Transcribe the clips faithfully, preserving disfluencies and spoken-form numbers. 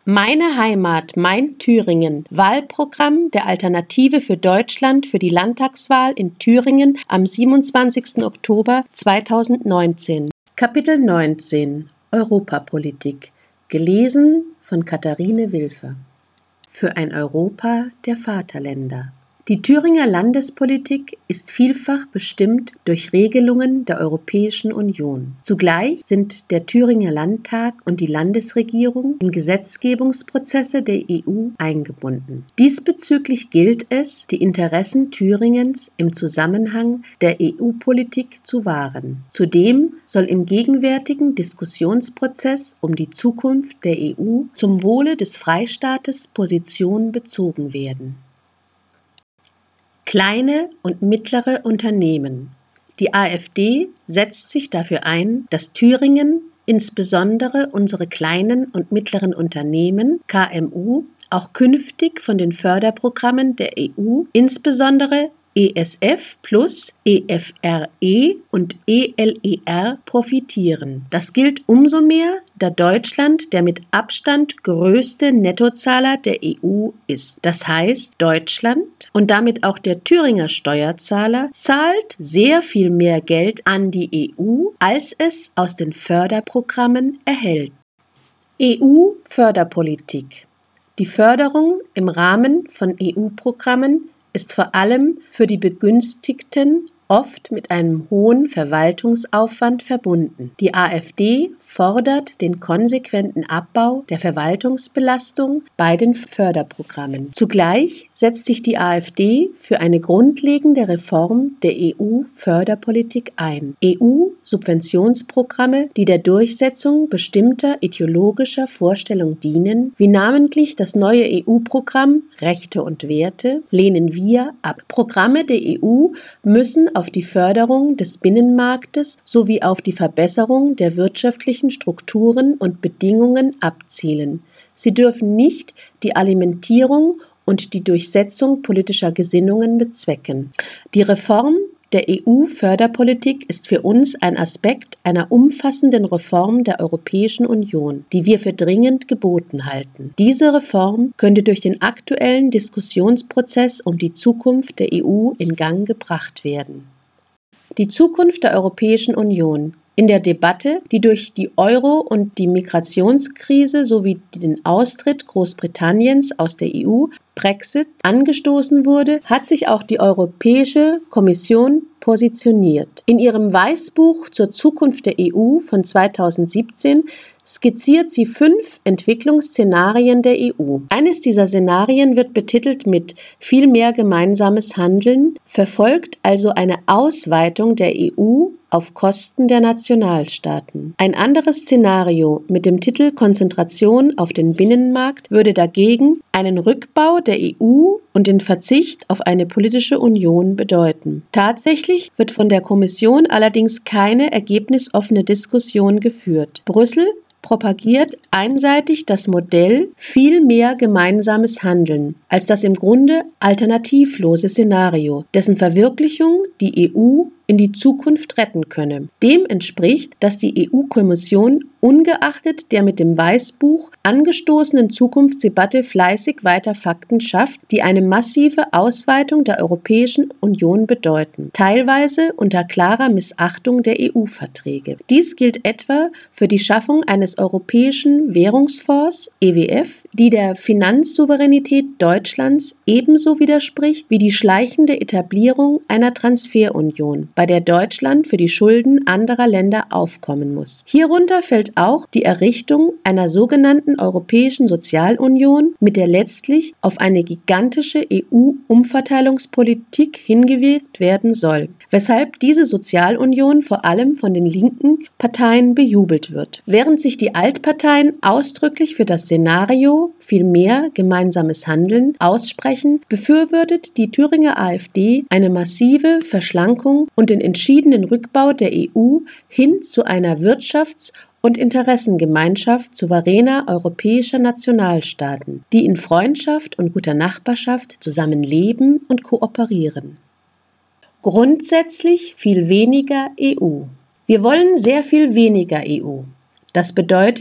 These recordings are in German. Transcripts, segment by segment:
Meine Heimat, mein Thüringen. Wahlprogramm der Alternative für Deutschland für die Landtagswahl in Thüringen am siebenundzwanzigsten Oktober zweitausendneunzehn. Kapitel neunzehn. Europapolitik. Gelesen von Katharine Wilfer. Für ein Europa der Vaterländer. Die Thüringer Landespolitik ist vielfach bestimmt durch Regelungen der Europäischen Union. Zugleich sind der Thüringer Landtag und die Landesregierung in Gesetzgebungsprozesse der E U eingebunden. Diesbezüglich gilt es, die Interessen Thüringens im Zusammenhang der E U-Politik zu wahren. Zudem soll im gegenwärtigen Diskussionsprozess um die Zukunft der E U zum Wohle des Freistaates Position bezogen werden. Kleine und mittlere Unternehmen. Die AfD setzt sich dafür ein, dass Thüringen, insbesondere unsere kleinen und mittleren Unternehmen, K M U, auch künftig von den Förderprogrammen der E U, insbesondere E S F plus, E F R E und E L E R profitieren. Das gilt umso mehr, da Deutschland der mit Abstand größte Nettozahler der E U ist. Das heißt, Deutschland und damit auch der Thüringer Steuerzahler zahlt sehr viel mehr Geld an die E U, als es aus den Förderprogrammen erhält. E U-Förderpolitik. Die Förderung im Rahmen von E U-Programmen ist vor allem für die Begünstigten oft mit einem hohen Verwaltungsaufwand verbunden. Die AfD fordert den konsequenten Abbau der Verwaltungsbelastung bei den Förderprogrammen. Zugleich setzt sich die AfD für eine grundlegende Reform der E U-Förderpolitik ein. E U-Subventionsprogramme, die der Durchsetzung bestimmter ideologischer Vorstellungen dienen, wie namentlich das neue E U-Programm Rechte und Werte, lehnen wir ab. Programme der E U müssen auf die Förderung des Binnenmarktes sowie auf die Verbesserung der wirtschaftlichen Strukturen und Bedingungen abzielen. Sie dürfen nicht die Alimentierung und die Durchsetzung politischer Gesinnungen bezwecken. Die Reform der E U-Förderpolitik ist für uns ein Aspekt einer umfassenden Reform der Europäischen Union, die wir für dringend geboten halten. Diese Reform könnte durch den aktuellen Diskussionsprozess um die Zukunft der E U in Gang gebracht werden. Die Zukunft der Europäischen Union. In der Debatte, die durch die Euro- und die Migrationskrise sowie den Austritt Großbritanniens aus der E U, Brexit, angestoßen wurde, hat sich auch die Europäische Kommission positioniert. In ihrem Weißbuch zur Zukunft der E U von zweitausendsiebzehn skizziert sie fünf Entwicklungsszenarien der E U. Eines dieser Szenarien wird betitelt mit viel mehr gemeinsames Handeln, verfolgt also eine Ausweitung der E U auf Kosten der Nationalstaaten. Ein anderes Szenario mit dem Titel Konzentration auf den Binnenmarkt würde dagegen einen Rückbau der E U und den Verzicht auf eine politische Union bedeuten. Tatsächlich wird von der Kommission allerdings keine ergebnisoffene Diskussion geführt. Brüssel propagiert einseitig das Modell viel mehr gemeinsames Handeln als das im Grunde alternativlose Szenario, dessen Verwirklichung die E U in die Zukunft retten könne. Dem entspricht, dass die E U-Kommission ungeachtet der mit dem Weißbuch angestoßenen Zukunftsdebatte fleißig weiter Fakten schafft, die eine massive Ausweitung der Europäischen Union bedeuten, teilweise unter klarer Missachtung der E U-Verträge. Dies gilt etwa für die Schaffung eines Europäischen Währungsfonds E W F, die der Finanzsouveränität Deutschlands ebenso widerspricht wie die schleichende Etablierung einer Transferunion, bei der Deutschland für die Schulden anderer Länder aufkommen muss. Hierunter fällt auch die Errichtung einer sogenannten Europäischen Sozialunion, mit der letztlich auf eine gigantische E U-Umverteilungspolitik hingewirkt werden soll, weshalb diese Sozialunion vor allem von den linken Parteien bejubelt wird. Während sich die Altparteien ausdrücklich für das Szenario viel mehr gemeinsames Handeln aussprechen, befürwortet die Thüringer AfD eine massive Verschlankung und den entschiedenen Rückbau der E U hin zu einer Wirtschafts- und Interessengemeinschaft souveräner europäischer Nationalstaaten, die in Freundschaft und guter Nachbarschaft zusammenleben und kooperieren. Grundsätzlich viel weniger E U. Wir wollen sehr viel weniger E U. Das bedeutet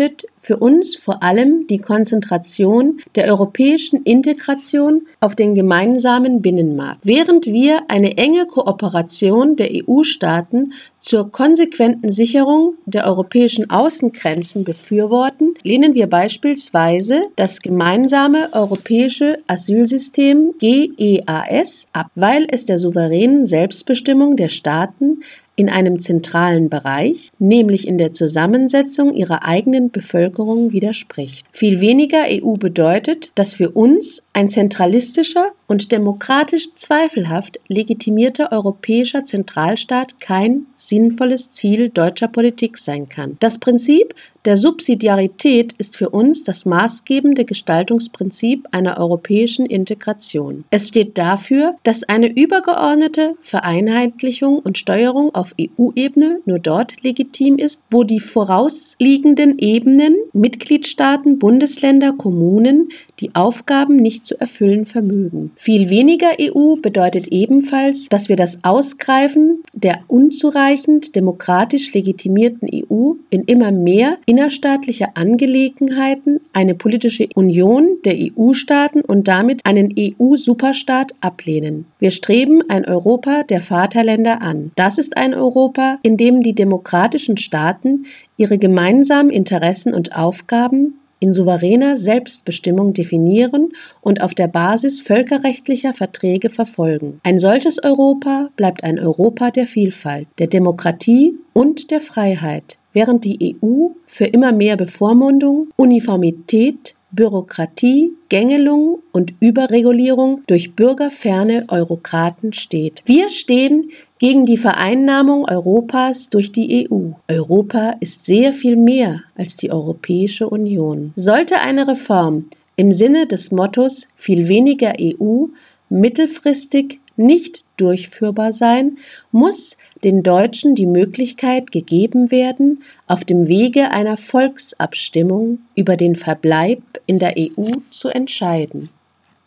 für uns vor allem die Konzentration der europäischen Integration auf den gemeinsamen Binnenmarkt. Während wir eine enge Kooperation der E U-Staaten zur konsequenten Sicherung der europäischen Außengrenzen befürworten, lehnen wir beispielsweise das gemeinsame europäische Asylsystem G E A S ab, weil es der souveränen Selbstbestimmung der Staaten in einem zentralen Bereich, nämlich in der Zusammensetzung ihrer eigenen Bevölkerung, widerspricht. Viel weniger E U bedeutet, dass für uns ein zentralistischer und demokratisch zweifelhaft legitimierter europäischer Zentralstaat kein sinnvolles Ziel deutscher Politik sein kann. Das Prinzip der Subsidiarität ist für uns das maßgebende Gestaltungsprinzip einer europäischen Integration. Es steht dafür, dass eine übergeordnete Vereinheitlichung und Steuerung auf E U-Ebene nur dort legitim ist, wo die vorausliegenden Ebenen, Mitgliedstaaten, Bundesländer, Kommunen, die Aufgaben nicht zu erfüllen vermögen. Viel weniger E U bedeutet ebenfalls, dass wir das Ausgreifen der unzureichend demokratisch legitimierten E U in immer mehr innerstaatliche Angelegenheiten, eine politische Union der E U-Staaten und damit einen E U-Superstaat ablehnen. Wir streben ein Europa der Vaterländer an. Das ist ein Europa, in dem die demokratischen Staaten ihre gemeinsamen Interessen und Aufgaben in souveräner Selbstbestimmung definieren und auf der Basis völkerrechtlicher Verträge verfolgen. Ein solches Europa bleibt ein Europa der Vielfalt, der Demokratie und der Freiheit, während die E U für immer mehr Bevormundung, Uniformität, Bürokratie, Gängelung und Überregulierung durch bürgerferne Eurokraten steht. Wir stehen gegen die Vereinnahmung Europas durch die E U. Europa ist sehr viel mehr als die Europäische Union. Sollte eine Reform im Sinne des Mottos viel weniger E U mittelfristig nicht durchführbar sein, muss den Deutschen die Möglichkeit gegeben werden, auf dem Wege einer Volksabstimmung über den Verbleib in der E U zu entscheiden.